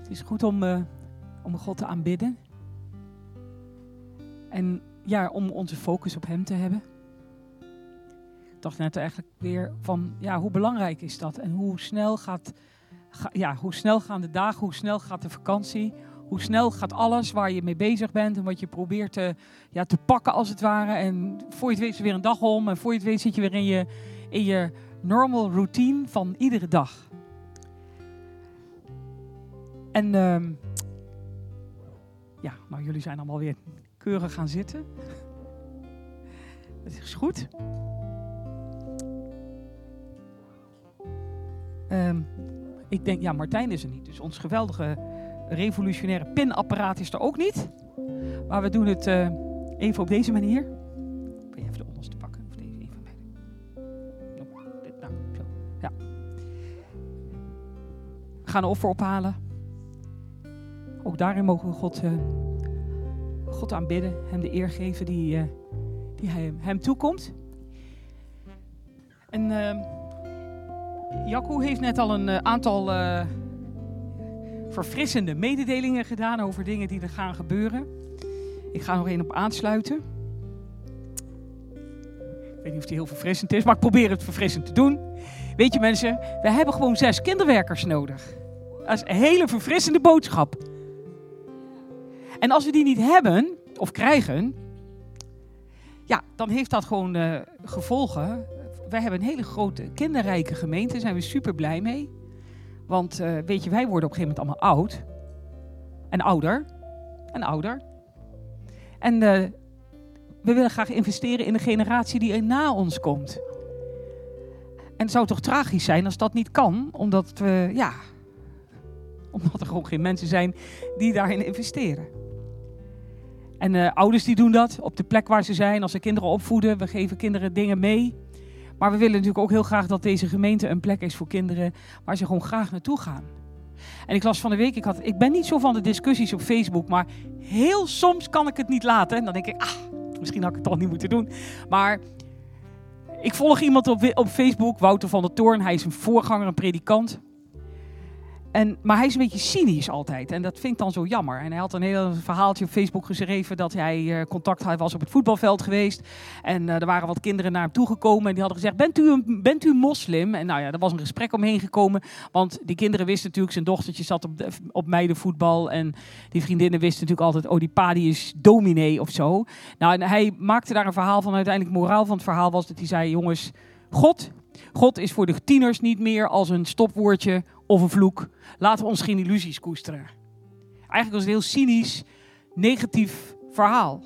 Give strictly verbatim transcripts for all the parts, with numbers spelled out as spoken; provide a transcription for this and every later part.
Het is goed om, uh, om God te aanbidden. En ja, om onze focus op hem te hebben. Ik dacht net eigenlijk weer van, ja, hoe belangrijk is dat? En hoe snel gaat, ga, ja, hoe snel gaan de dagen, hoe snel gaat de vakantie? Hoe snel gaat alles waar je mee bezig bent en wat je probeert te, ja, te pakken als het ware. En voor je het weet is er weer een dag om. En voor je het weet zit je weer in je, in je normal routine van iedere dag. En um, ja, nou jullie zijn allemaal weer keurig gaan zitten. Dat is goed. Um, ik denk, ja, Martijn is er niet. Dus ons geweldige revolutionaire pinapparaat is er ook niet. Maar we doen het uh, even op deze manier. Wil je even de onderste pakken? Of deze even bij. Nou, zo. Ja. We gaan een offer ophalen. Ook daarin mogen we God, uh, God aanbidden. Hem de eer geven die, uh, die hij, hem toekomt. En uh, Jacco heeft net al een uh, aantal uh, verfrissende mededelingen gedaan over dingen die er gaan gebeuren. Ik ga nog één op aansluiten. Ik weet niet of die heel verfrissend is, maar ik probeer het verfrissend te doen. Weet je mensen, we hebben gewoon zes kinderwerkers nodig. Dat is een hele verfrissende boodschap. En als we die niet hebben, of krijgen, ja, dan heeft dat gewoon uh, gevolgen. Wij hebben een hele grote kinderrijke gemeente, daar zijn we super blij mee. Want uh, weet je, wij worden op een gegeven moment allemaal oud. En ouder. En ouder. En uh, we willen graag investeren in de generatie die er na ons komt. En het zou toch tragisch zijn als dat niet kan, omdat we, ja, omdat er gewoon geen mensen zijn die daarin investeren. En uh, ouders die doen dat op de plek waar ze zijn, als ze kinderen opvoeden. We geven kinderen dingen mee. Maar we willen natuurlijk ook heel graag dat deze gemeente een plek is voor kinderen waar ze gewoon graag naartoe gaan. En ik las van de week, ik, had, ik ben niet zo van de discussies op Facebook, maar heel soms kan ik het niet laten. En dan denk ik, ah, misschien had ik het toch niet moeten doen. Maar ik volg iemand op, op Facebook, Wouter van der Toorn. Hij is een voorganger, een predikant. En, maar hij is een beetje cynisch altijd. En dat vind ik dan zo jammer. En hij had een heel verhaaltje op Facebook geschreven dat hij uh, contact had, was op het voetbalveld geweest. En uh, er waren wat kinderen naar hem toegekomen en die hadden gezegd, bent u, een, bent u moslim? En nou ja, er was een gesprek omheen gekomen. Want die kinderen wisten natuurlijk, zijn dochtertje zat op, de, op meidenvoetbal. En die vriendinnen wisten natuurlijk altijd, oh die pa die is dominee of zo. Nou, en hij maakte daar een verhaal van. Uiteindelijk moraal van het verhaal was dat hij zei, jongens, God... God is voor de tieners niet meer als een stopwoordje of een vloek. Laten we ons geen illusies koesteren. Eigenlijk was het een heel cynisch, negatief verhaal.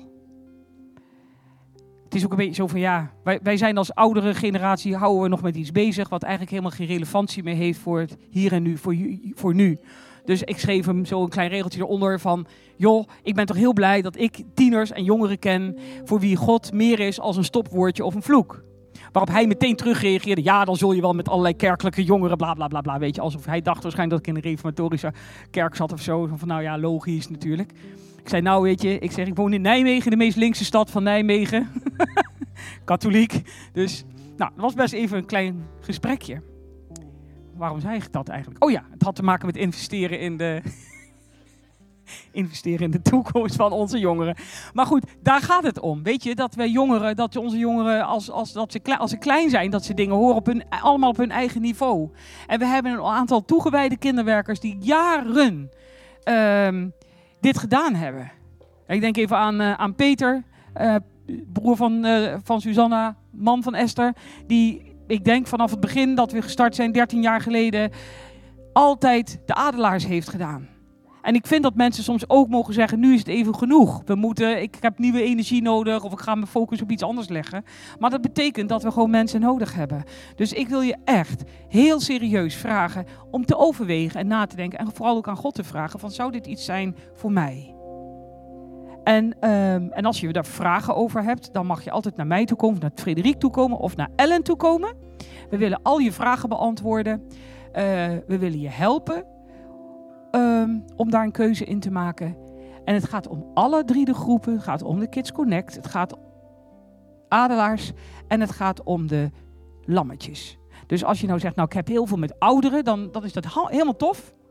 Het is ook een beetje zo van, ja, wij, wij zijn als oudere generatie, houden we nog met iets bezig wat eigenlijk helemaal geen relevantie meer heeft voor het hier en nu, voor, voor nu. Dus ik schreef hem zo een klein regeltje eronder van, joh, ik ben toch heel blij dat ik tieners en jongeren ken voor wie God meer is als een stopwoordje of een vloek. Waarop hij meteen terugreageerde, ja, dan zul je wel met allerlei kerkelijke jongeren, bla bla bla bla, weet je, alsof hij dacht waarschijnlijk dat ik in een reformatorische kerk zat of zo. Van nou ja, logisch natuurlijk. Ik zei, nou weet je, ik zeg, ik woon in Nijmegen, de meest linkse stad van Nijmegen. Katholiek. Dus, nou, dat was best even een klein gesprekje. Waarom zei ik dat eigenlijk? Oh ja, het had te maken met investeren in de... investeren in de toekomst van onze jongeren. Maar goed, daar gaat het om. Weet je, dat we jongeren, dat onze jongeren, als, als, dat ze, klein, als ze klein zijn, dat ze dingen horen op hun, allemaal op hun eigen niveau. En we hebben een aantal toegewijde kinderwerkers die jaren uh, dit gedaan hebben. Ik denk even aan, uh, aan Peter, uh, broer van, uh, van Susanna, man van Esther, die, ik denk vanaf het begin dat we gestart zijn, dertien jaar geleden, altijd de adelaars heeft gedaan. En ik vind dat mensen soms ook mogen zeggen, nu is het even genoeg. We moeten, ik heb nieuwe energie nodig of ik ga mijn focus op iets anders leggen. Maar dat betekent dat we gewoon mensen nodig hebben. Dus ik wil je echt heel serieus vragen om te overwegen en na te denken. En vooral ook aan God te vragen van, zou dit iets zijn voor mij? En, um, en als je daar vragen over hebt, dan mag je altijd naar mij toe komen, naar Frederik toe komen of naar Ellen toe komen. We willen al je vragen beantwoorden. Uh, we willen je helpen. Um, om daar een keuze in te maken. En het gaat om alle drie de groepen. Het gaat om de Kids Connect. Het gaat om adelaars. En het gaat om de lammetjes. Dus als je nou zegt, nou ik heb heel veel met ouderen. Dan, dan is dat ha- helemaal tof.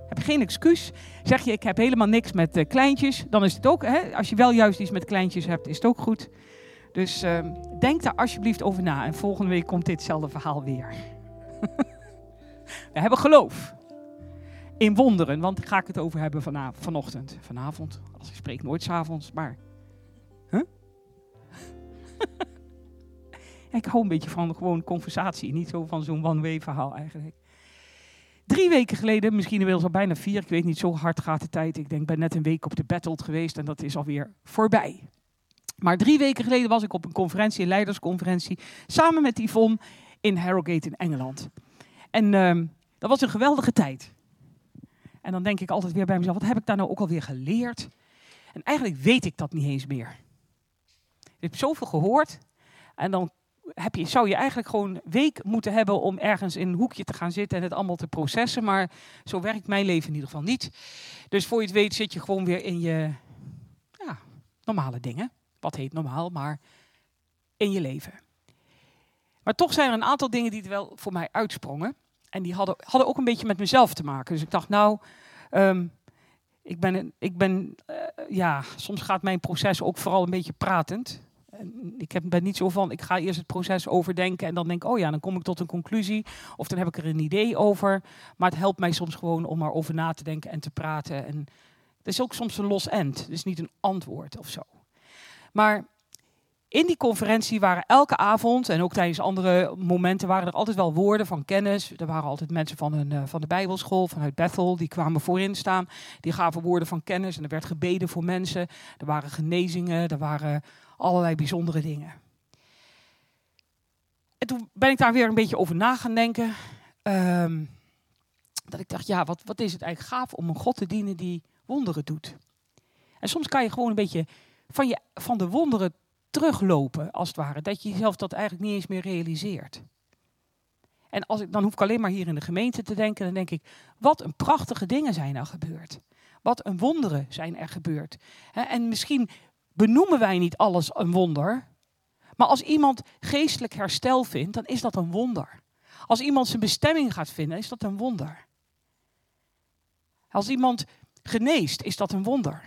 Heb je geen excuus. Zeg je, ik heb helemaal niks met uh, kleintjes. Dan is het ook, hè, als je wel juist iets met kleintjes hebt, is het ook goed. Dus uh, denk daar alsjeblieft over na. En volgende week komt ditzelfde verhaal weer. We hebben geloof. In wonderen, want daar ga ik het over hebben vana- vanochtend. Vanavond, als ik spreek nooit 's avonds, maar... Huh? Ik hou een beetje van gewoon conversatie, niet zo van zo'n one-way verhaal eigenlijk. Drie weken geleden, misschien inmiddels al bijna vier, ik weet niet, zo hard gaat de tijd. Ik denk, ik ben net een week op de Battled geweest en dat is alweer voorbij. Maar drie weken geleden was ik op een conferentie, een leidersconferentie, samen met Yvonne in Harrogate in Engeland. En uh, dat was een geweldige tijd. En dan denk ik altijd weer bij mezelf, wat heb ik daar nou ook alweer geleerd? En eigenlijk weet ik dat niet eens meer. Ik heb zoveel gehoord en dan heb je, zou je eigenlijk gewoon een week moeten hebben om ergens in een hoekje te gaan zitten en het allemaal te processen. Maar zo werkt mijn leven in ieder geval niet. Dus voor je het weet zit je gewoon weer in je ja, normale dingen. Wat heet normaal, maar in je leven. Maar toch zijn er een aantal dingen die er wel voor mij uitsprongen. En die hadden, hadden ook een beetje met mezelf te maken. Dus ik dacht, nou, um, ik ben, ik ben uh, ja, soms gaat mijn proces ook vooral een beetje pratend. Ik heb, ben niet zo van, ik ga eerst het proces overdenken en dan denk ik, oh ja, dan kom ik tot een conclusie. Of dan heb ik er een idee over. Maar het helpt mij soms gewoon om erover na te denken en te praten. En het is ook soms een los end, dus niet een antwoord of zo. Maar in die conferentie waren elke avond en ook tijdens andere momenten waren er altijd wel woorden van kennis. Er waren altijd mensen van, een, uh, van de Bijbelschool, vanuit Bethel, die kwamen voorin staan. Die gaven woorden van kennis en er werd gebeden voor mensen. Er waren genezingen, er waren allerlei bijzondere dingen. En toen ben ik daar weer een beetje over na gaan denken. Um, dat ik dacht, ja, wat, wat is het eigenlijk gaaf om een God te dienen die wonderen doet. En soms kan je gewoon een beetje van, je, van de wonderen teruglopen, als het ware. Dat je jezelf dat eigenlijk niet eens meer realiseert. En als ik, dan hoef ik alleen maar hier in de gemeente te denken. Dan denk ik, wat een prachtige dingen zijn er gebeurd. Wat een wonderen zijn er gebeurd. He, en misschien benoemen wij niet alles een wonder. Maar als iemand geestelijk herstel vindt, dan is dat een wonder. Als iemand zijn bestemming gaat vinden, is dat een wonder. Als iemand geneest, is dat een wonder.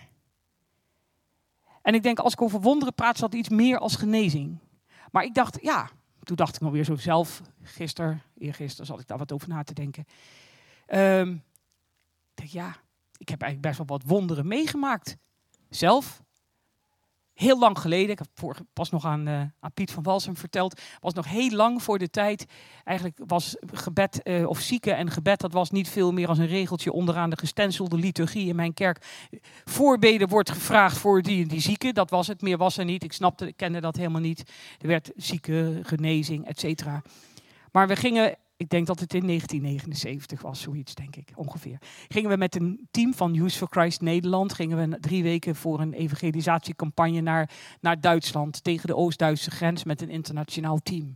En ik denk, als ik over wonderen praat, is dat iets meer als genezing. Maar ik dacht, ja, toen dacht ik nog weer zo zelf, gisteren, eergisteren zat ik daar wat over na te denken. Um, ik denk, ja, ik heb eigenlijk best wel wat wonderen meegemaakt. Zelf. Heel lang geleden, ik heb vorige, pas nog aan, uh, aan Piet van Walsum verteld, was nog heel lang voor de tijd. Eigenlijk was gebed uh, of zieken en gebed, dat was niet veel meer als een regeltje onderaan de gestenselde liturgie in mijn kerk. Voorbeden wordt gevraagd voor die en die zieken, dat was het, meer was er niet. Ik snapte, ik kende dat helemaal niet. Er werd zieke, genezing, et cetera. Maar we gingen, ik denk dat het in negentien negenenzeventig was, zoiets denk ik, ongeveer. Gingen we met een team van Youth for Christ Nederland, gingen we drie weken voor een evangelisatiecampagne naar, naar Duitsland, tegen de Oost-Duitse grens met een internationaal team.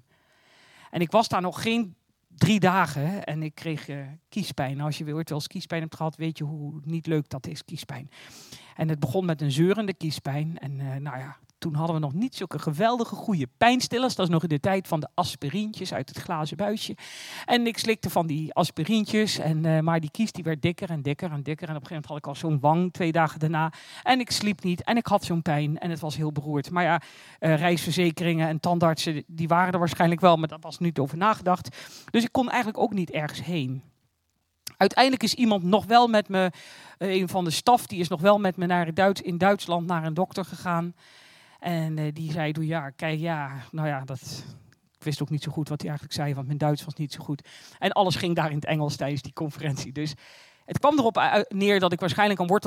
En ik was daar nog geen drie dagen en ik kreeg uh, kiespijn. Als je ooit wel eens kiespijn hebt gehad, weet je hoe niet leuk dat is, kiespijn. En het begon met een zeurende kiespijn en uh, nou ja, toen hadden we nog niet zulke geweldige goede pijnstillers. Dat is nog in de tijd van de aspirintjes uit het glazen buisje. En ik slikte van die aspirintjes. En, uh, maar die kies die werd dikker en dikker en dikker. En op een gegeven moment had ik al zo'n wang twee dagen daarna. En ik sliep niet en ik had zo'n pijn. En het was heel beroerd. Maar ja, uh, reisverzekeringen en tandartsen, die waren er waarschijnlijk wel. Maar daar was niet over nagedacht. Dus ik kon eigenlijk ook niet ergens heen. Uiteindelijk is iemand nog wel met me, uh, een van de staf, die is nog wel met me naar Duits, in Duitsland naar een dokter gegaan. En uh, die zei, doe ja, kijk, ja, nou ja, dat, ik wist ook niet zo goed wat hij eigenlijk zei, want mijn Duits was niet zo goed. En alles ging daar in het Engels tijdens die conferentie. Dus het kwam erop neer dat ik waarschijnlijk een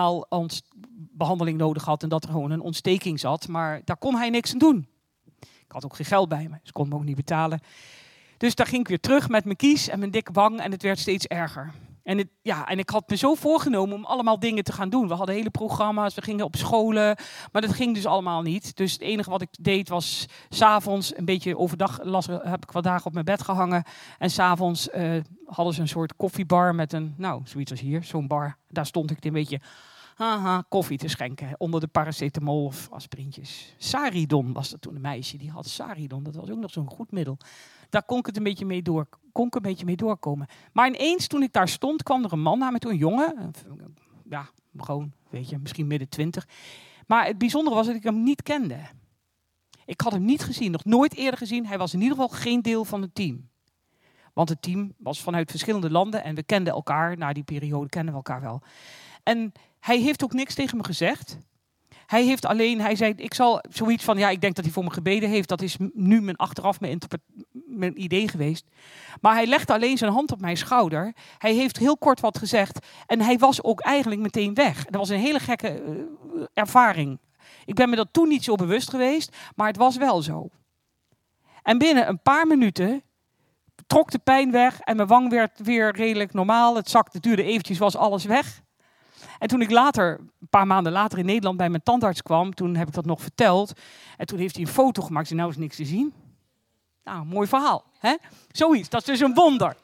wortelkanaalbehandeling nodig had en dat er gewoon een ontsteking zat. Maar daar kon hij niks aan doen. Ik had ook geen geld bij me, dus kon me ook niet betalen. Dus daar ging ik weer terug met mijn kies en mijn dikke wang en het werd steeds erger. En, het, ja, en ik had me zo voorgenomen om allemaal dingen te gaan doen. We hadden hele programma's, we gingen op scholen, maar dat ging dus allemaal niet. Dus het enige wat ik deed was 's avonds, een beetje overdag las, heb ik wat dagen op mijn bed gehangen. En 's avonds uh, hadden ze een soort koffiebar met een, nou, zoiets als hier, zo'n bar. Daar stond ik een beetje haha, koffie te schenken onder de paracetamol of aspirintjes. Saridon was dat toen een meisje, die had Saridon. Dat was ook nog zo'n goed middel. Daar kon ik het een beetje mee door, kon ik een beetje mee doorkomen. Maar ineens toen ik daar stond, kwam er een man naar me toe, een jongen. Ja, gewoon, weet je, misschien midden twintig. Maar het bijzondere was dat ik hem niet kende. Ik had hem niet gezien, nog nooit eerder gezien. Hij was in ieder geval geen deel van het team. Want het team was vanuit verschillende landen en we kenden elkaar. Na die periode kenden we elkaar wel. En hij heeft ook niks tegen me gezegd. Hij heeft alleen, hij zei, ik zal zoiets van, ja, ik denk dat hij voor me gebeden heeft. Dat is nu mijn achteraf mijn, mijn idee geweest. Maar hij legde alleen zijn hand op mijn schouder. Hij heeft heel kort wat gezegd. En hij was ook eigenlijk meteen weg. Dat was een hele gekke uh, ervaring. Ik ben me dat toen niet zo bewust geweest, maar het was wel zo. En binnen een paar minuten trok de pijn weg en mijn wang werd weer redelijk normaal. Het zakte, het duurde eventjes, was alles weg. En toen ik later, een paar maanden later in Nederland bij mijn tandarts kwam, toen heb ik dat nog verteld. En toen heeft hij een foto gemaakt en nou is niks te zien. Nou, een mooi verhaal. Hè? Zoiets, dat is dus een wonder.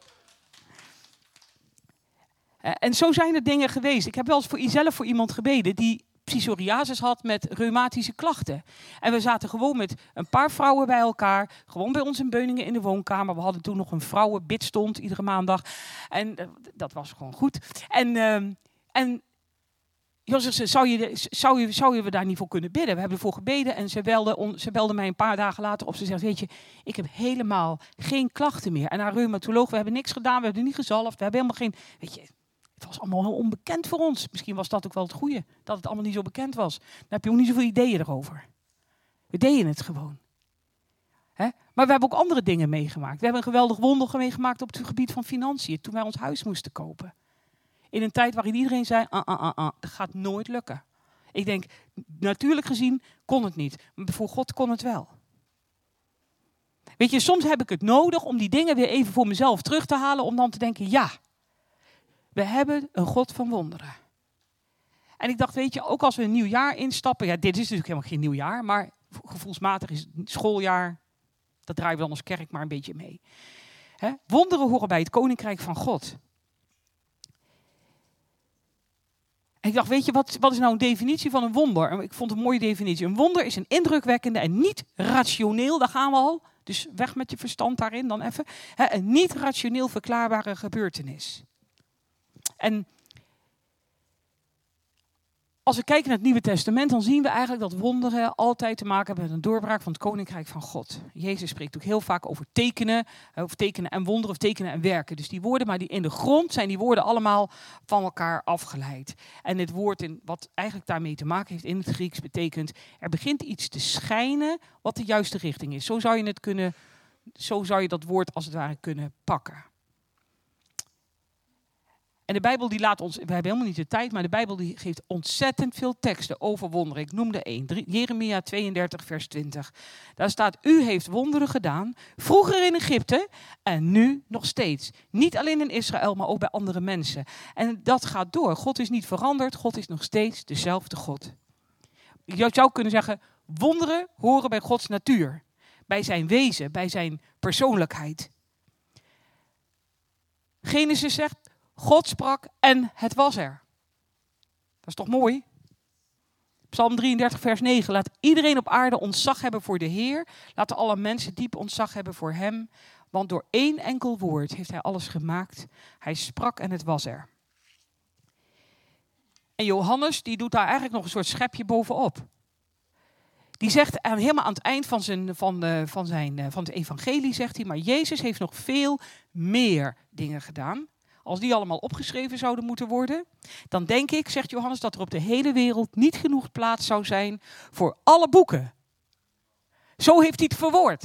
En zo zijn er dingen geweest. Ik heb wel eens voor zelf voor iemand gebeden die psoriasis had met reumatische klachten. En we zaten gewoon met een paar vrouwen bij elkaar. Gewoon bij ons in Beuningen in de woonkamer. We hadden toen nog een vrouwenbidstond iedere maandag. En uh, dat was gewoon goed. En, uh, en Jozef, zou je, zou, je, zou je we daar niet voor kunnen bidden? We hebben ervoor gebeden en ze belde, on, ze belde mij een paar dagen later op. Ze zegt, weet je, ik heb helemaal geen klachten meer. En haar reumatoloog, we hebben niks gedaan, we hebben niet gezalfd. We hebben helemaal geen, weet je, het was allemaal heel onbekend voor ons. Misschien was dat ook wel het goede, dat het allemaal niet zo bekend was. Dan heb je ook niet zoveel ideeën erover. We deden het gewoon. Hè? Maar we hebben ook andere dingen meegemaakt. We hebben een geweldig wonder meegemaakt op het gebied van financiën, toen wij ons huis moesten kopen. In een tijd waarin iedereen zei, ah, ah, ah, ah, dat gaat nooit lukken. Ik denk, natuurlijk gezien kon het niet. Maar voor God kon het wel. Weet je, soms heb ik het nodig om die dingen weer even voor mezelf terug te halen. Om dan te denken, ja, we hebben een God van wonderen. En ik dacht, weet je, ook als we een nieuw jaar instappen. Ja, dit is natuurlijk helemaal geen nieuw jaar. Maar gevoelsmatig is het schooljaar. Dat draaien we dan als kerk maar een beetje mee. Hè? Wonderen horen bij het koninkrijk van God. En ik dacht, weet je, wat, wat is nou een definitie van een wonder? Ik vond een mooie definitie. Een wonder is een indrukwekkende en niet rationeel, daar gaan we al. Dus weg met je verstand daarin dan even. Hè, een niet rationeel verklaarbare gebeurtenis. En als we kijken naar het Nieuwe Testament, dan zien we eigenlijk dat wonderen altijd te maken hebben met een doorbraak van het koninkrijk van God. Jezus spreekt ook heel vaak over tekenen, over tekenen en wonderen of tekenen en werken. Dus die woorden, maar die in de grond zijn die woorden allemaal van elkaar afgeleid. En het woord, in, wat eigenlijk daarmee te maken heeft in het Grieks, betekent er begint iets te schijnen wat de juiste richting is. Zo zou je het kunnen, zo zou je dat woord als het ware kunnen pakken. En de Bijbel die laat ons, we hebben helemaal niet de tijd, maar de Bijbel die geeft ontzettend veel teksten over wonderen. Ik noemde één, Jeremia tweeëndertig vers twintig. Daar staat, u heeft wonderen gedaan, vroeger in Egypte en nu nog steeds. Niet alleen in Israël, maar ook bij andere mensen. En dat gaat door. God is niet veranderd, God is nog steeds dezelfde God. Je zou kunnen zeggen, wonderen horen bij Gods natuur. Bij zijn wezen, bij zijn persoonlijkheid. Genesis zegt, God sprak en het was er. Dat is toch mooi? Psalm drieëndertig vers negen. Laat iedereen op aarde ontzag hebben voor de Heer. Laten alle mensen diep ontzag hebben voor hem. Want door één enkel woord heeft hij alles gemaakt. Hij sprak en het was er. En Johannes die doet daar eigenlijk nog een soort schepje bovenop. Die zegt helemaal aan het eind van, zijn, van, de, van, zijn, van het evangelie, zegt hij, maar Jezus heeft nog veel meer dingen gedaan. Als die allemaal opgeschreven zouden moeten worden, dan denk ik, zegt Johannes, dat er op de hele wereld niet genoeg plaats zou zijn voor alle boeken. Zo heeft hij het verwoord.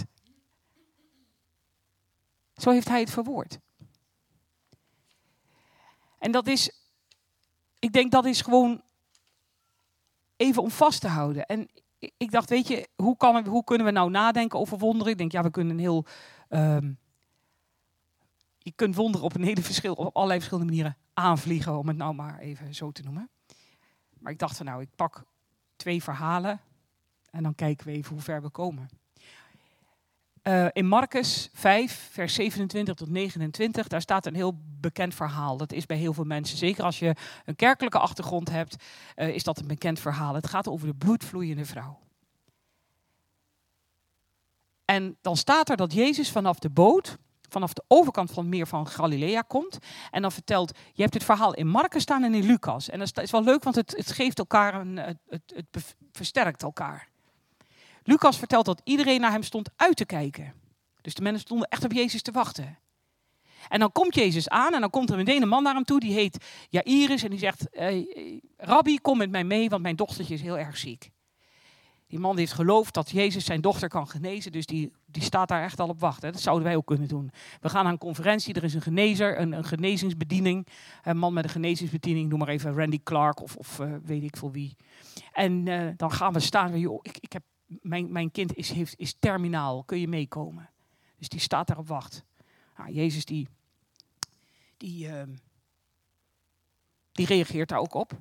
Zo heeft hij het verwoord. En dat is, ik denk dat is gewoon even om vast te houden. En ik dacht, weet je, hoe, kan, hoe kunnen we nou nadenken over wonderen? Ik denk, ja, we kunnen een heel... Um, je kunt wonderen op een hele verschil, op allerlei verschillende manieren aanvliegen, om het nou maar even zo te noemen. Maar ik dacht van nou, ik pak twee verhalen en dan kijken we even hoe ver we komen. Uh, in Marcus vijf, vers zevenentwintig tot negenentwintig, daar staat een heel bekend verhaal. Dat is bij heel veel mensen, zeker als je een kerkelijke achtergrond hebt, uh, is dat een bekend verhaal. Het gaat over de bloedvloeiende vrouw. En dan staat er dat Jezus vanaf de boot vanaf de overkant van het meer van Galilea komt. En dan vertelt, je hebt het verhaal in Marcus staan en in Lucas. En dat is wel leuk, want het, het geeft elkaar, een, het, het, het versterkt elkaar. Lucas vertelt dat iedereen naar hem stond uit te kijken. Dus de mensen stonden echt op Jezus te wachten. En dan komt Jezus aan en dan komt er meteen een man naar hem toe. Die heet Jairus en die zegt, hey, Rabbi, kom met mij mee, want mijn dochtertje is heel erg ziek. Die man heeft geloofd dat Jezus zijn dochter kan genezen, dus die, die staat daar echt al op wachten. Dat zouden wij ook kunnen doen. We gaan naar een conferentie, er is een genezer, een, een genezingsbediening. Een man met een genezingsbediening, noem maar even Randy Clark of, of uh, weet ik veel wie. En uh, dan gaan we staan, joh, ik, ik heb, mijn, mijn kind is, heeft, is terminaal, kun je meekomen? Dus die staat daar op wacht. Nou, Jezus die, die, uh, die reageert daar ook op.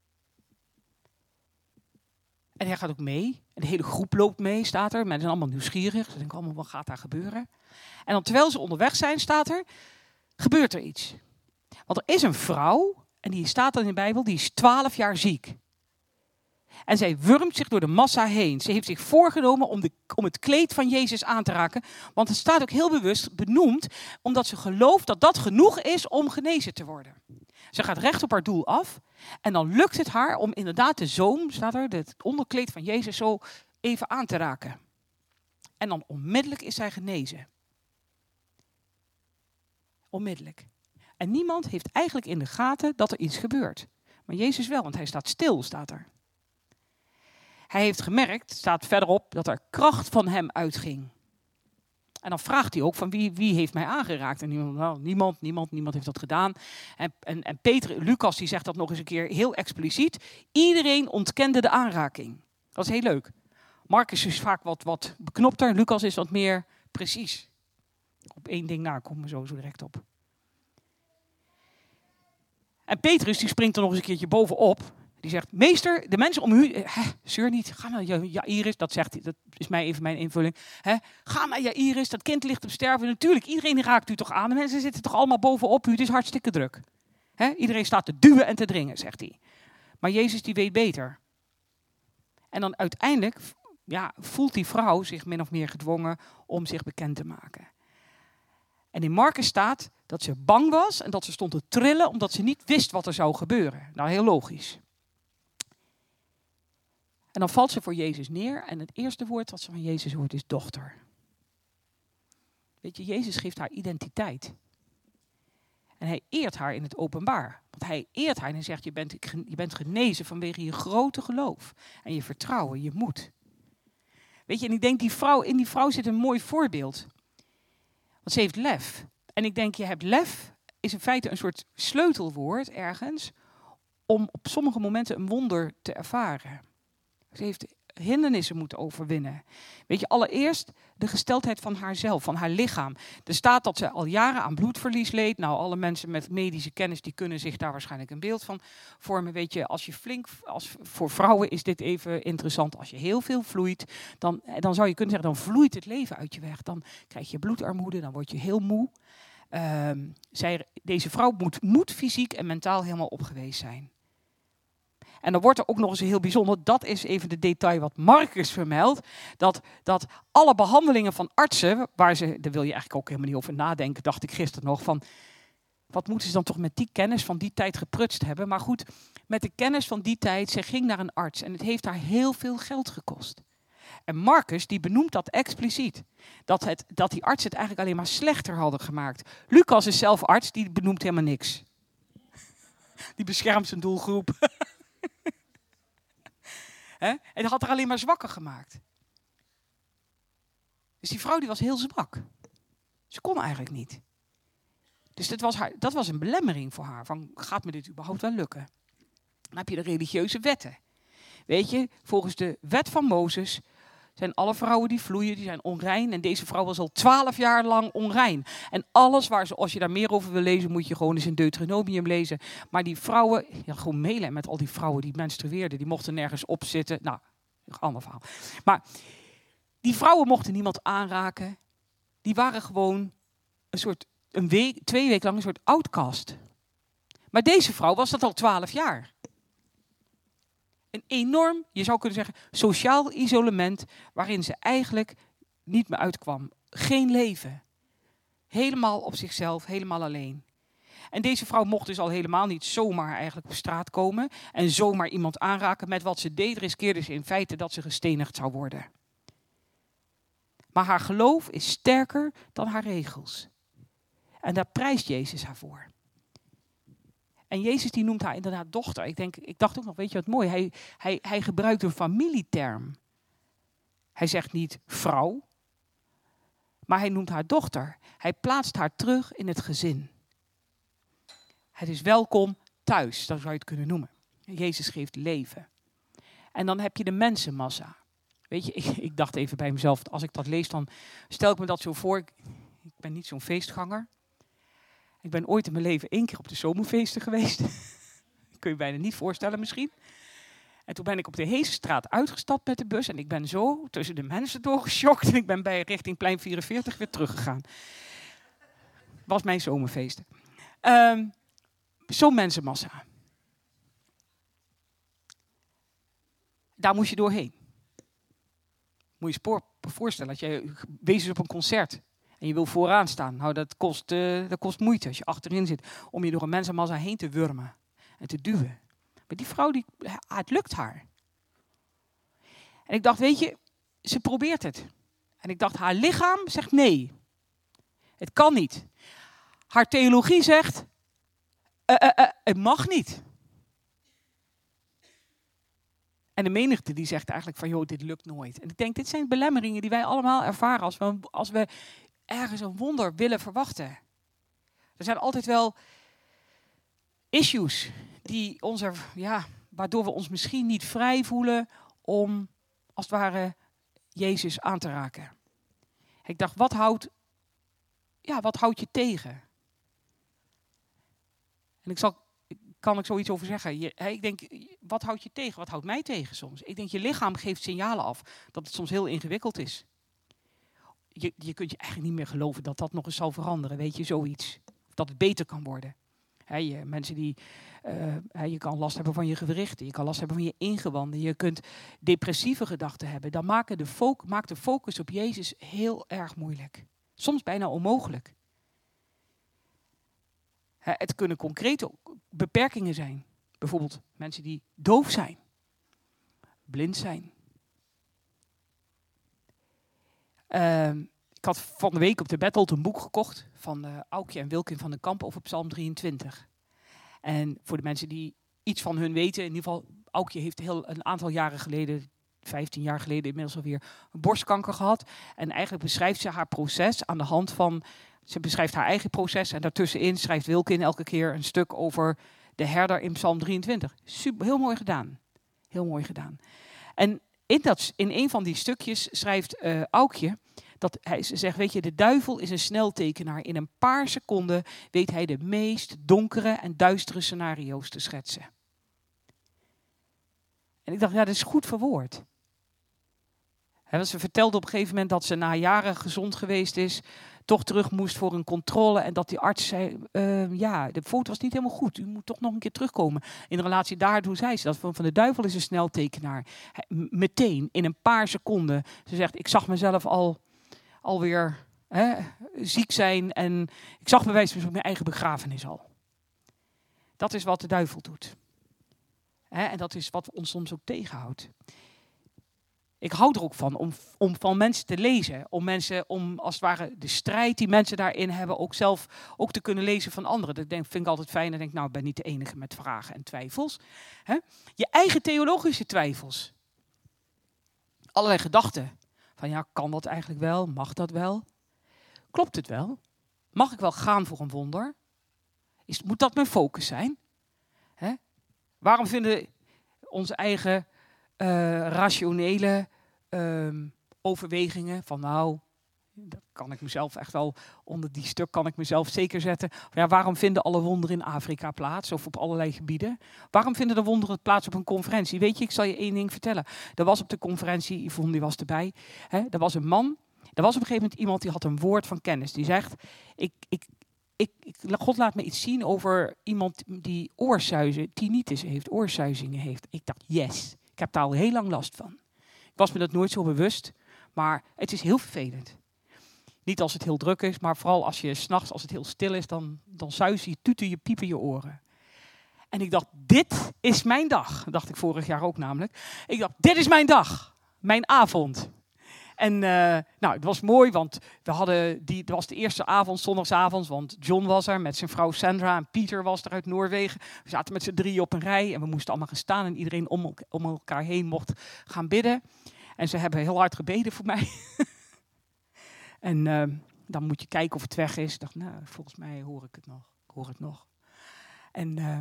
En hij gaat ook mee. En de hele groep loopt mee, staat er. Men zijn allemaal nieuwsgierig. Ze denken allemaal, wat gaat daar gebeuren? En dan terwijl ze onderweg zijn, staat er, gebeurt er iets. Want er is een vrouw, en die staat dan in de Bijbel, die is twaalf jaar ziek. En zij wurmt zich door de massa heen. Ze heeft zich voorgenomen om, de, om het kleed van Jezus aan te raken. Want het staat ook heel bewust benoemd, omdat ze gelooft dat dat genoeg is om genezen te worden. Ze gaat recht op haar doel af. En dan lukt het haar om inderdaad de zoom, staat er, het onderkleed van Jezus zo even aan te raken. En dan onmiddellijk is zij genezen. Onmiddellijk. En niemand heeft eigenlijk in de gaten dat er iets gebeurt. Maar Jezus wel, want hij staat stil, staat er. Hij heeft gemerkt, staat verderop, dat er kracht van hem uitging. En dan vraagt hij ook van wie, wie heeft mij aangeraakt? En niemand, nou, niemand, niemand, niemand heeft dat gedaan. En, en, en Peter, Lucas die zegt dat nog eens een keer heel expliciet. Iedereen ontkende de aanraking. Dat is heel leuk. Marcus is vaak wat, wat beknopter. Lucas is wat meer precies. Op één ding na komen we zo, zo direct op. En Petrus die springt er nog eens een keertje bovenop. Die zegt, meester, de mensen om u... Hè, zeur niet, ga naar Jairus. Dat zegt hij, dat is mij even mijn invulling. Hè, ga naar Jairus, dat kind ligt op sterven. Natuurlijk, iedereen raakt u toch aan. De mensen zitten toch allemaal bovenop u. Het is hartstikke druk. Hè, iedereen staat te duwen en te dringen, zegt hij. Maar Jezus die weet beter. En dan uiteindelijk ja, voelt die vrouw zich min of meer gedwongen om zich bekend te maken. En in Marcus staat dat ze bang was en dat ze stond te trillen omdat ze niet wist wat er zou gebeuren. Nou, heel logisch. En dan valt ze voor Jezus neer en het eerste woord wat ze van Jezus hoort is dochter. Weet je, Jezus geeft haar identiteit. En hij eert haar in het openbaar. Want hij eert haar en hij zegt, je bent, je bent genezen vanwege je grote geloof. En je vertrouwen, je moed. Weet je, en ik denk, die vrouw, in die vrouw zit een mooi voorbeeld. Want ze heeft lef. En ik denk, je hebt lef, is in feite een soort sleutelwoord ergens, om op sommige momenten een wonder te ervaren. Ze heeft hindernissen moeten overwinnen. Weet je, allereerst de gesteldheid van haarzelf, van haar lichaam. Er staat dat ze al jaren aan bloedverlies leed. Nou, alle mensen met medische kennis die kunnen zich daar waarschijnlijk een beeld van vormen. Weet je, als je flink, als, voor vrouwen is dit even interessant. Als je heel veel vloeit, dan, dan zou je kunnen zeggen, dan vloeit het leven uit je weg. Dan krijg je bloedarmoede, dan word je heel moe. Um, zij, deze vrouw moet, moet fysiek en mentaal helemaal op geweest zijn. En dan wordt er ook nog eens heel bijzonder, dat is even de detail wat Marcus vermeldt, dat, dat alle behandelingen van artsen, waar ze, daar wil je eigenlijk ook helemaal niet over nadenken, dacht ik gisteren nog, van wat moeten ze dan toch met die kennis van die tijd geprutst hebben. Maar goed, met de kennis van die tijd, ze ging naar een arts en het heeft haar heel veel geld gekost. En Marcus die benoemt dat expliciet, dat, het, dat die artsen het eigenlijk alleen maar slechter hadden gemaakt. Lucas is zelf arts, die benoemt helemaal niks. Die beschermt zijn doelgroep. He? En dat had haar alleen maar zwakker gemaakt. Dus die vrouw die was heel zwak. Ze kon eigenlijk niet. Dus dat was, haar, dat was een belemmering voor haar. Van, gaat me dit überhaupt wel lukken? Dan heb je de religieuze wetten. Weet je, volgens de wet van Mozes zijn alle vrouwen die vloeien, die zijn onrein. En deze vrouw was al twaalf jaar lang onrein. En alles waar ze, als je daar meer over wil lezen, moet je gewoon eens in Deuteronomium lezen. Maar die vrouwen, ja, gewoon mailen met al die vrouwen die menstrueerden, die mochten nergens op zitten. Nou, een ander verhaal. Maar die vrouwen mochten niemand aanraken. Die waren gewoon een soort, een week, twee weken lang een soort outcast. Maar deze vrouw was dat al twaalf jaar. Een enorm, je zou kunnen zeggen, sociaal isolement waarin ze eigenlijk niet meer uitkwam. Geen leven. Helemaal op zichzelf, helemaal alleen. En deze vrouw mocht dus al helemaal niet zomaar eigenlijk op straat komen en zomaar iemand aanraken. Met wat ze deed riskeerde ze in feite dat ze gestenigd zou worden. Maar haar geloof is sterker dan haar regels. En daar prijst Jezus haar voor. En Jezus die noemt haar inderdaad dochter. Ik, denk, ik dacht ook nog, weet je wat mooi, hij, hij, hij gebruikt een familieterm. Hij zegt niet vrouw, maar hij noemt haar dochter. Hij plaatst haar terug in het gezin. Het is welkom thuis, dat zou je het kunnen noemen. Jezus geeft leven. En dan heb je de mensenmassa. Weet je, ik, ik dacht even bij mezelf, als ik dat lees, dan stel ik me dat zo voor. Ik, ik ben niet zo'n feestganger. Ik ben ooit in mijn leven één keer op de zomerfeesten geweest. Kun je bijna niet voorstellen misschien. En toen ben ik op de Heesestraat uitgestapt met de bus. En ik ben zo tussen de mensen doorgeschokt. En ik ben bij richting Plein vierenveertig weer teruggegaan. Was mijn zomerfeesten. Um, Zo'n mensenmassa. Daar moest je doorheen. Moet je je voorstellen, dat je wees op een concert en je wil vooraan staan. Nou, dat kost, uh, dat kost moeite als je achterin zit om je door een mensenmassa heen te wurmen en te duwen. Maar die vrouw, die, ah, het lukt haar. En ik dacht, weet je, ze probeert het. En ik dacht, haar lichaam zegt nee. Het kan niet. Haar theologie zegt, uh, uh, uh, het mag niet. En de menigte die zegt eigenlijk van, joh, dit lukt nooit. En ik denk, dit zijn belemmeringen die wij allemaal ervaren als we, als we ergens een wonder willen verwachten. Er zijn altijd wel issues die ons er, ja, waardoor we ons misschien niet vrij voelen om, als het ware, Jezus aan te raken. Ik dacht, wat houdt, ja, wat houdt je tegen? En ik zal... kan ik zoiets over zeggen. Je, he, ik denk, wat houdt je tegen? Wat houdt mij tegen soms? Ik denk, je lichaam geeft signalen af dat het soms heel ingewikkeld is. Je, je kunt je eigenlijk niet meer geloven dat dat nog eens zal veranderen. Weet je, zoiets. Of dat het beter kan worden. He, je, mensen die, uh, he, je kan last hebben van je gewrichten. Je kan last hebben van je ingewanden. Je kunt depressieve gedachten hebben. Dan maken de fo- maakt de focus op Jezus heel erg moeilijk. Soms bijna onmogelijk. He, het kunnen concrete beperkingen zijn. Bijvoorbeeld mensen die doof zijn. Blind zijn. Uh, ik had van de week op de Battle een boek gekocht van uh, Aukje en Wilkin van den Kamp over Psalm drieëntwintig. En voor de mensen die iets van hun weten, in ieder geval, Aukje heeft heel een aantal jaren geleden, vijftien jaar geleden inmiddels alweer, een borstkanker gehad. En eigenlijk beschrijft ze haar proces aan de hand van, ze beschrijft haar eigen proces en daartussenin schrijft Wilkin elke keer een stuk over de herder in Psalm drieëntwintig. Super, heel mooi gedaan. Heel mooi gedaan. En in, dat, in een van die stukjes schrijft uh, Aukje dat hij zegt, weet je, de duivel is een sneltekenaar. In een paar seconden weet hij de meest donkere en duistere scenario's te schetsen. En ik dacht, ja, dat is goed verwoord. He, ze vertelde op een gegeven moment dat ze na jaren gezond geweest is, toch terug moest voor een controle en dat die arts zei, uh, ja, de foto was niet helemaal goed. U moet toch nog een keer terugkomen. In relatie daartoe zei ze dat van, van de duivel is een sneltekenaar. He, meteen, in een paar seconden. Ze zegt, ik zag mezelf al, alweer hè, ziek zijn en ik zag bij wijze van mijn eigen begrafenis al. Dat is wat de duivel doet. He, en dat is wat ons soms ook tegenhoudt. Ik hou er ook van om, om van mensen te lezen. Om mensen, om als het ware de strijd die mensen daarin hebben, ook zelf ook te kunnen lezen van anderen. Dat denk, vind ik altijd fijn. En denk, nou, ik ben niet de enige met vragen en twijfels. He? Je eigen theologische twijfels. Allerlei gedachten. Van ja, kan dat eigenlijk wel? Mag dat wel? Klopt het wel? Mag ik wel gaan voor een wonder? Is, moet dat mijn focus zijn? He? Waarom vinden onze eigen Uh, rationele uh, overwegingen van nou, dat kan ik mezelf echt wel, onder die stuk kan ik mezelf zeker zetten. Ja, waarom vinden alle wonderen in Afrika plaats of op allerlei gebieden? Waarom vinden de wonderen plaats op een conferentie? Weet je, ik zal je één ding vertellen. Er was op de conferentie, Yvonne die was erbij, hè, er was een man, er was op een gegeven moment iemand die had een woord van kennis. Die zegt, ik, ik, ik, ik, God laat me iets zien over iemand die oorsuizen, tinnitus heeft, oorsuizingen heeft. Ik dacht, yes. Ik heb daar al heel lang last van. Ik was me dat nooit zo bewust, maar het is heel vervelend. Niet als het heel druk is, maar vooral als je 's nachts, als het heel stil is, dan, dan zuizen je, tuten je, piepen je oren. En ik dacht, dit is mijn dag. Dat dacht ik vorig jaar ook namelijk. Ik dacht, dit is mijn dag. Mijn avond. En uh, nou, het was mooi, want we hadden die, het was de eerste avond, zondagsavond, want John was er met zijn vrouw Sandra en Pieter was er uit Noorwegen. We zaten met z'n drieën op een rij en we moesten allemaal gaan staan en iedereen om, om elkaar heen mocht gaan bidden. En ze hebben heel hard gebeden voor mij. En uh, dan moet je kijken of het weg is. Ik dacht, nou, volgens mij hoor ik het nog. Ik hoor het nog. En uh,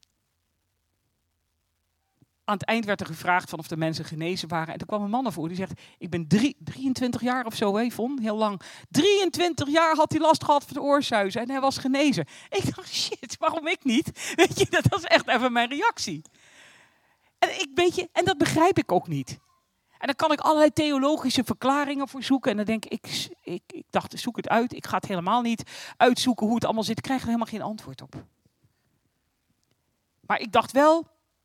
aan het eind werd er gevraagd van of de mensen genezen waren. En toen kwam een man naar voren die zegt, ik ben drie, drieëntwintig jaar of zo, hè, Yvonne, heel lang. drieëntwintig jaar had hij last gehad van de oorsuizen en hij was genezen. Ik dacht, shit, waarom ik niet? Weet je, dat was echt even mijn reactie. En, ik, weet je, en dat begrijp ik ook niet. En dan kan ik allerlei theologische verklaringen voor zoeken. En dan denk ik, ik, ik, ik dacht, zoek het uit. Ik ga het helemaal niet uitzoeken hoe het allemaal zit. Ik krijg er helemaal geen antwoord op. Maar ik dacht wel,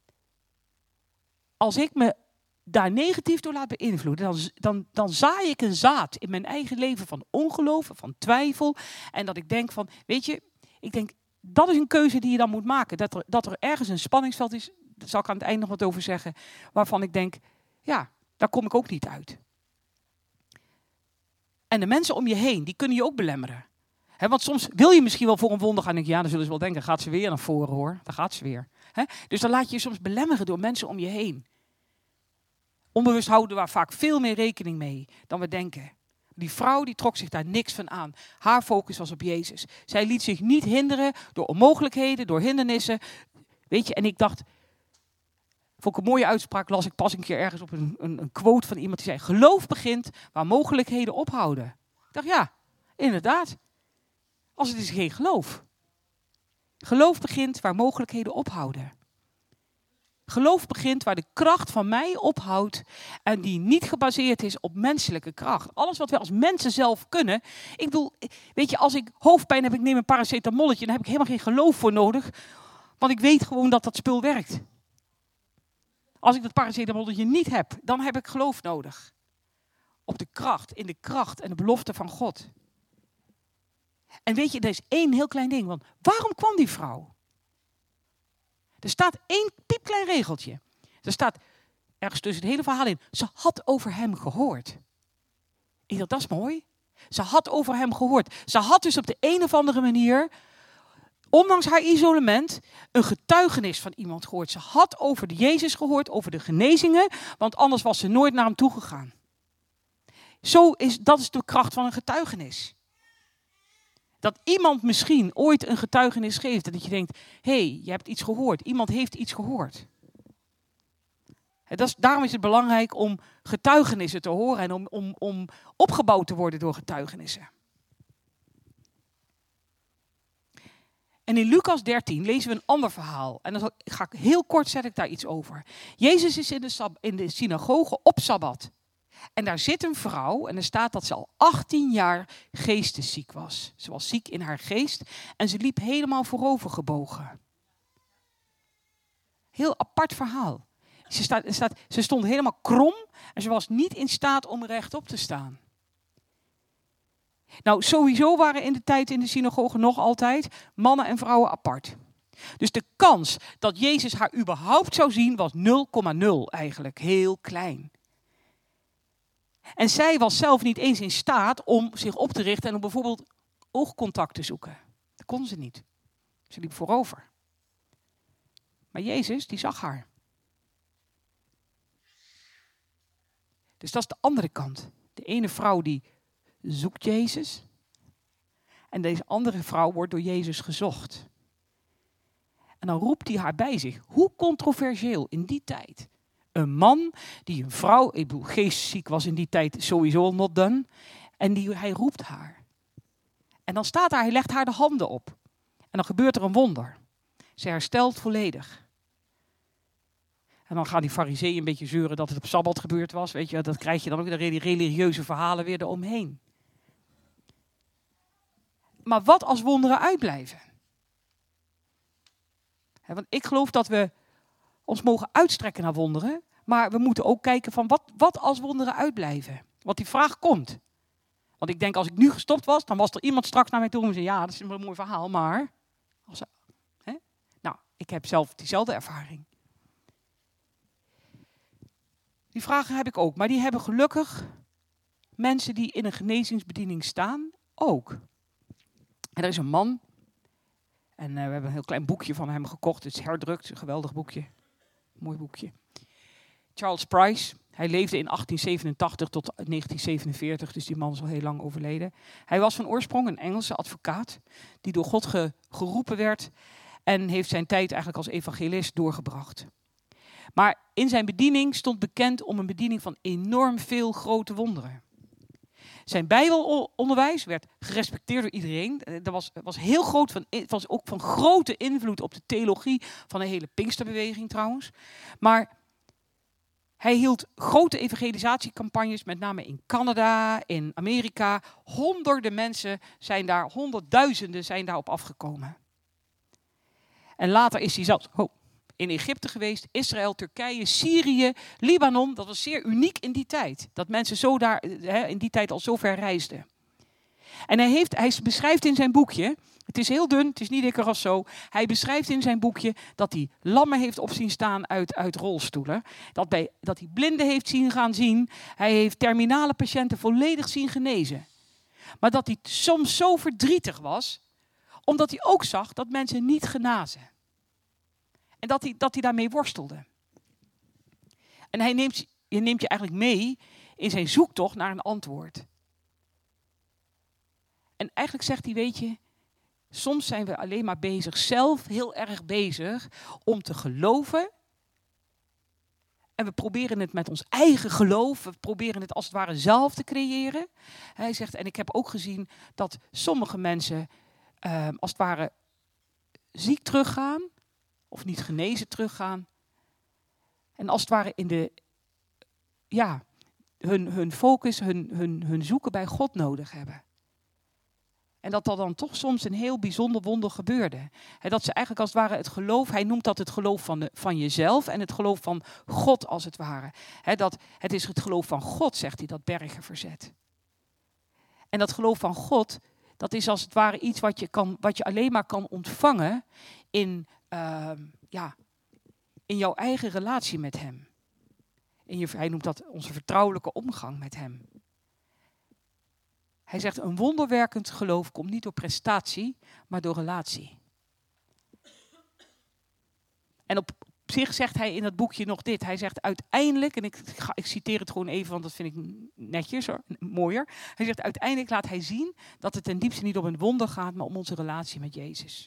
als ik me daar negatief door laat beïnvloeden, dan, dan, dan zaai ik een zaad in mijn eigen leven van ongeloof, van twijfel. En dat ik denk van, weet je, ik denk, dat is een keuze die je dan moet maken. Dat er, dat er ergens een spanningsveld is, daar zal ik aan het eind nog wat over zeggen, waarvan ik denk, ja, daar kom ik ook niet uit. En de mensen om je heen, die kunnen je ook belemmeren. He, want soms wil je misschien wel voor een wonder gaan en denk je, ja, dan zullen ze wel denken, gaat ze weer naar voren hoor. Dan gaat ze weer. He? Dus dan laat je je soms belemmeren door mensen om je heen. Onbewust houden we daar vaak veel meer rekening mee dan we denken. Die vrouw die trok zich daar niks van aan. Haar focus was op Jezus. Zij liet zich niet hinderen door onmogelijkheden, door hindernissen. Weet je, en ik dacht, vond ik een mooie uitspraak, las ik pas een keer ergens op een, een, een quote van iemand die zei, geloof begint waar mogelijkheden ophouden. Ik dacht, ja, inderdaad. Als het is geen geloof. Geloof begint waar mogelijkheden ophouden. Geloof begint waar de kracht van mij ophoudt en die niet gebaseerd is op menselijke kracht. Alles wat wij als mensen zelf kunnen. Ik bedoel, weet je, als ik hoofdpijn heb, ik neem een paracetamolletje, dan heb ik helemaal geen geloof voor nodig. Want ik weet gewoon dat dat spul werkt. Als ik dat paracetamolletje niet heb, dan heb ik geloof nodig. Op de kracht, in de kracht en de belofte van God. En weet je, er is één heel klein ding. Want waarom kwam die vrouw? Er staat één piepklein regeltje. Er staat ergens tussen het hele verhaal in. Ze had over hem gehoord. Ik dacht, dat is mooi. Ze had over hem gehoord. Ze had dus op de een of andere manier, ondanks haar isolement, een getuigenis van iemand gehoord. Ze had over de Jezus gehoord, over de genezingen, want anders was ze nooit naar hem toegegaan. Zo is, dat is de kracht van een getuigenis. Dat iemand misschien ooit een getuigenis geeft en dat je denkt, hé, hey, je hebt iets gehoord. Iemand heeft iets gehoord. En dat is, daarom is het belangrijk om getuigenissen te horen en om, om, om opgebouwd te worden door getuigenissen. En in Lucas dertien lezen we een ander verhaal. En dan ga ik heel kort zet ik daar iets over. Jezus is in de, sab- in de synagoge op Sabbat. En daar zit een vrouw en er staat dat ze al achttien jaar geestesziek was. Ze was ziek in haar geest en ze liep helemaal voorover gebogen. Heel apart verhaal. Ze, staat, staat, ze stond helemaal krom en ze was niet in staat om rechtop te staan. Nou, sowieso waren in de tijd in de synagoge nog altijd mannen en vrouwen apart. Dus de kans dat Jezus haar überhaupt zou zien was nul komma nul eigenlijk, heel klein. En zij was zelf niet eens in staat om zich op te richten en om bijvoorbeeld oogcontact te zoeken. Dat kon ze niet. Ze liep voorover. Maar Jezus, die zag haar. Dus dat is de andere kant. De ene vrouw die zoekt Jezus. En deze andere vrouw wordt door Jezus gezocht. En dan roept hij haar bij zich. Hoe controversieel in die tijd. Een man die een vrouw, ik bedoel, geestziek was in die tijd sowieso al not done. En die, hij roept haar. En dan staat daar, hij legt haar de handen op. En dan gebeurt er een wonder. Ze herstelt volledig. En dan gaan die farizeeën een beetje zeuren dat het op Sabbat gebeurd was. Weet je, dat krijg je dan ook de religieuze verhalen weer eromheen. Maar wat als wonderen uitblijven? He, want ik geloof dat we ons mogen uitstrekken naar wonderen. Maar we moeten ook kijken van wat, wat als wonderen uitblijven. Want die vraag komt. Want ik denk, als ik nu gestopt was, dan was er iemand straks naar mij toe en zei, ja, dat is een mooi verhaal, maar... Als, hè? Nou, ik heb zelf diezelfde ervaring. Die vragen heb ik ook, maar die hebben gelukkig mensen die in een genezingsbediening staan ook. En er is een man, en uh, we hebben een heel klein boekje van hem gekocht, het is herdrukt, het is een geweldig boekje, mooi boekje. Charles Price, hij leefde in achttien zevenentachtig tot negentien zevenenveertig, dus die man is al heel lang overleden. Hij was van oorsprong een Engelse advocaat, die door God ge, geroepen werd en heeft zijn tijd eigenlijk als evangelist doorgebracht. Maar in zijn bediening stond bekend om een bediening van enorm veel grote wonderen. Zijn bijbelonderwijs werd gerespecteerd door iedereen. Dat was, was heel groot, van, was ook van grote invloed op de theologie van de hele Pinksterbeweging trouwens. Maar hij hield grote evangelisatiecampagnes, met name in Canada, in Amerika. Honderden mensen zijn daar, honderdduizenden zijn daarop afgekomen. En later is hij zelfs oh, in Egypte geweest, Israël, Turkije, Syrië, Libanon. Dat was zeer uniek in die tijd. Dat mensen zo daar, hè, in die tijd al zo ver reisden. En hij, heeft, hij beschrijft in zijn boekje, het is heel dun, het is niet dikker als zo. Hij beschrijft in zijn boekje dat hij lammen heeft op zien staan uit, uit rolstoelen. Dat, bij, dat hij blinden heeft zien gaan zien. Hij heeft terminale patiënten volledig zien genezen. Maar dat hij soms zo verdrietig was, omdat hij ook zag dat mensen niet genazen. En dat hij, dat hij daarmee worstelde. En hij neemt, hij neemt je eigenlijk mee in zijn zoektocht naar een antwoord. En eigenlijk zegt hij, weet je, soms zijn we alleen maar bezig, zelf heel erg bezig, om te geloven. En we proberen het met ons eigen geloof, we proberen het als het ware zelf te creëren. Hij zegt, en ik heb ook gezien dat sommige mensen uh, als het ware ziek teruggaan, of niet genezen teruggaan. En als het ware in de, ja, hun, hun focus, hun, hun, hun zoeken bij God nodig hebben. En dat er dan toch soms een heel bijzonder wonder gebeurde. He, dat ze eigenlijk als het ware het geloof, hij noemt dat het geloof van, de, van jezelf en het geloof van God als het ware. He, dat, het is het geloof van God, zegt hij, dat bergen verzet. En dat geloof van God, dat is als het ware iets wat je, kan, wat je alleen maar kan ontvangen in, uh, ja, in jouw eigen relatie met hem. In je, hij noemt dat onze vertrouwelijke omgang met hem. Hij zegt, een wonderwerkend geloof komt niet door prestatie, maar door relatie. En op zich zegt hij in dat boekje nog dit. Hij zegt uiteindelijk, en ik, ga, ik citeer het gewoon even, want dat vind ik netjes, hoor, mooier. Hij zegt uiteindelijk laat hij zien dat het ten diepste niet om een wonder gaat, maar om onze relatie met Jezus.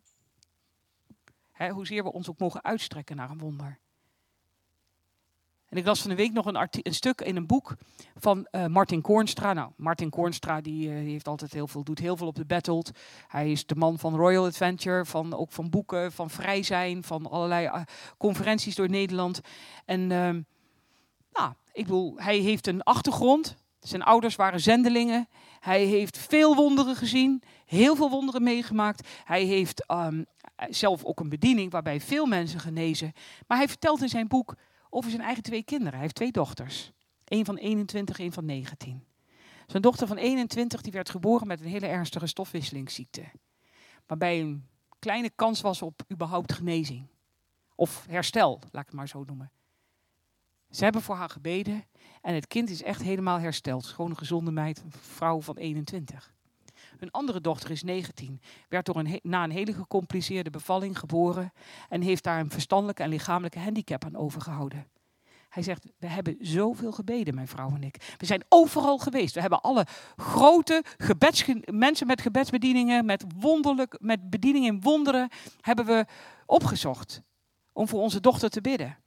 Hè, hoezeer we ons ook mogen uitstrekken naar een wonder. En ik las van de week nog een, arti- een stuk in een boek van uh, Martin Koornstra. Nou, Martin Koornstra die, uh, die heeft altijd heel veel, doet heel veel op de Battled. Hij is de man van Royal Adventure, van, ook van boeken, van vrij zijn, van allerlei uh, conferenties door Nederland. En uh, nou, ik bedoel, hij heeft een achtergrond. Zijn ouders waren zendelingen. Hij heeft veel wonderen gezien, heel veel wonderen meegemaakt. Hij heeft um, zelf ook een bediening waarbij veel mensen genezen. Maar hij vertelt in zijn boek over zijn eigen twee kinderen. Hij heeft twee dochters. Eén van eenentwintig, één van negentien. Zijn dochter van eenentwintig die werd geboren met een hele ernstige stofwisselingsziekte. Waarbij een kleine kans was op überhaupt genezing. Of herstel, laat ik het maar zo noemen. Ze hebben voor haar gebeden en het kind is echt helemaal hersteld. Gewoon een gezonde meid, een vrouw van eenentwintig. Hun andere dochter is negentien, werd door een, na een hele gecompliceerde bevalling geboren en heeft daar een verstandelijke en lichamelijke handicap aan overgehouden. Hij zegt, we hebben zoveel gebeden, mijn vrouw en ik. We zijn overal geweest. We hebben alle grote gebeds, mensen met gebedsbedieningen, met, wonderlijk, met bedieningen in wonderen, hebben we opgezocht om voor onze dochter te bidden.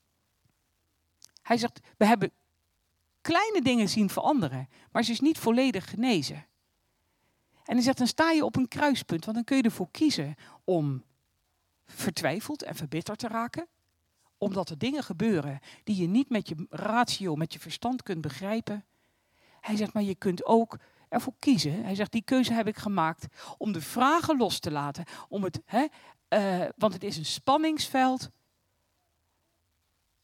Hij zegt, we hebben kleine dingen zien veranderen, maar ze is niet volledig genezen. En hij zegt, dan sta je op een kruispunt, want dan kun je ervoor kiezen om vertwijfeld en verbitterd te raken. Omdat er dingen gebeuren die je niet met je ratio, met je verstand kunt begrijpen. Hij zegt, maar je kunt ook ervoor kiezen. Hij zegt, die keuze heb ik gemaakt om de vragen los te laten. Om het, hè, uh, want het is een spanningsveld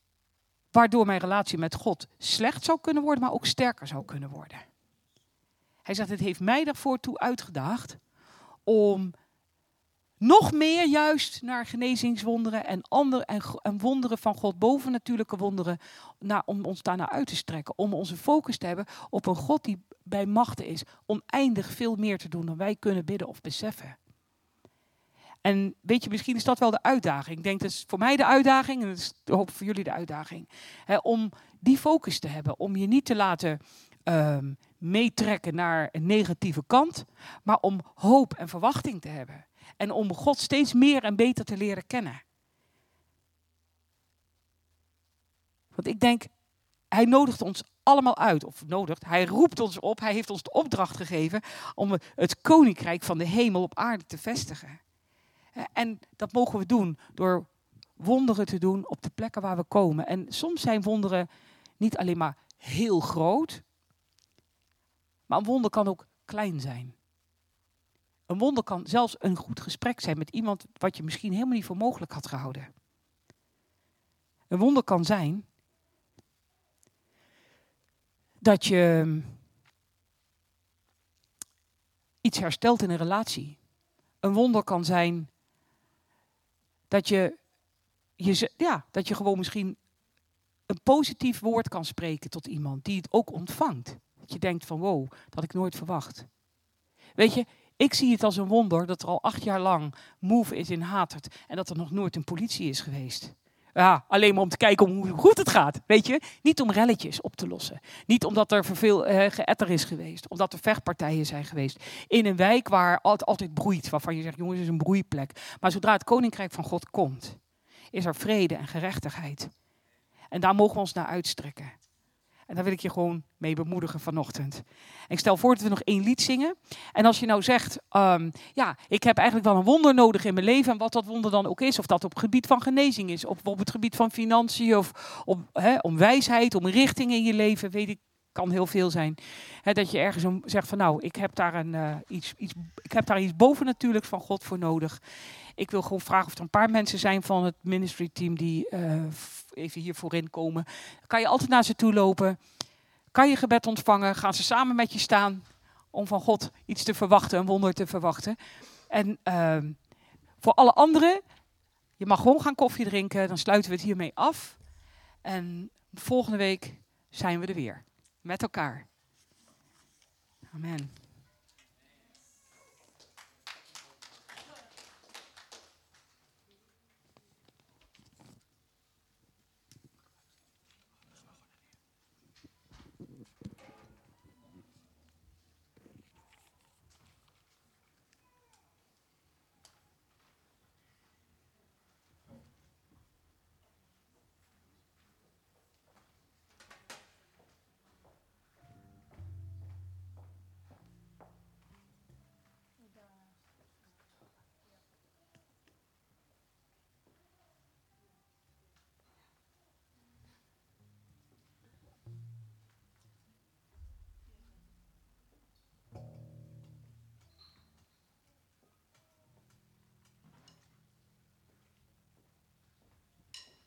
waardoor mijn relatie met God slecht zou kunnen worden, maar ook sterker zou kunnen worden. Hij zegt, het heeft mij daarvoor toe uitgedaagd om nog meer juist naar genezingswonderen en, andere, en, en wonderen van God, bovennatuurlijke wonderen, naar, om ons daarnaar uit te strekken. Om onze focus te hebben op een God die bij machten is. Oneindig veel meer te doen dan wij kunnen bidden of beseffen. En weet je, misschien is dat wel de uitdaging. Ik denk dat is voor mij de uitdaging en dat is hoop voor jullie de uitdaging. Hè, om die focus te hebben. Om je niet te laten um, meetrekken naar een negatieve kant. Maar om hoop en verwachting te hebben. En om God steeds meer en beter te leren kennen. Want ik denk, hij nodigt ons allemaal uit. Of nodigt, hij roept ons op. Hij heeft ons de opdracht gegeven om het koninkrijk van de hemel op aarde te vestigen. En dat mogen we doen door wonderen te doen op de plekken waar we komen. En soms zijn wonderen niet alleen maar heel groot. Maar een wonder kan ook klein zijn. Een wonder kan zelfs een goed gesprek zijn met iemand wat je misschien helemaal niet voor mogelijk had gehouden. Een wonder kan zijn dat je iets herstelt in een relatie. Een wonder kan zijn dat je, je, ja, dat je gewoon misschien een positief woord kan spreken tot iemand die het ook ontvangt. Dat je denkt van wow, dat had ik nooit verwacht. Weet je, ik zie het als een wonder dat er al acht jaar lang Move is in Hatert en dat er nog nooit een politie is geweest. Ja, alleen maar om te kijken om hoe goed het gaat, weet je. Niet om relletjes op te lossen. Niet omdat er veel uh, geëtter is geweest. Omdat er vechtpartijen zijn geweest. In een wijk waar het altijd broeit. Waarvan je zegt, jongens, het is een broeiplek. Maar zodra het koninkrijk van God komt, is er vrede en gerechtigheid. En daar mogen we ons naar uitstrekken. En daar wil ik je gewoon mee bemoedigen vanochtend. En ik stel voor dat we nog één lied zingen. En als je nou zegt, um, ja, ik heb eigenlijk wel een wonder nodig in mijn leven. En wat dat wonder dan ook is. Of dat op het gebied van genezing is. Of op het gebied van financiën. Of om, hè, om wijsheid, om richting in je leven. Weet ik, kan heel veel zijn. Hè, dat je ergens om, zegt van nou, ik heb daar, een, uh, iets, iets, ik heb daar iets bovennatuurlijks van God voor nodig. Ik wil gewoon vragen of er een paar mensen zijn van het ministry team die uh, even hier voorin komen. Kan je altijd naar ze toe lopen. Kan je gebed ontvangen. Gaan ze samen met je staan om van God iets te verwachten, een wonder te verwachten. En uh, voor alle anderen, je mag gewoon gaan koffie drinken. Dan sluiten we het hiermee af. En volgende week zijn we er weer. Met elkaar. Amen.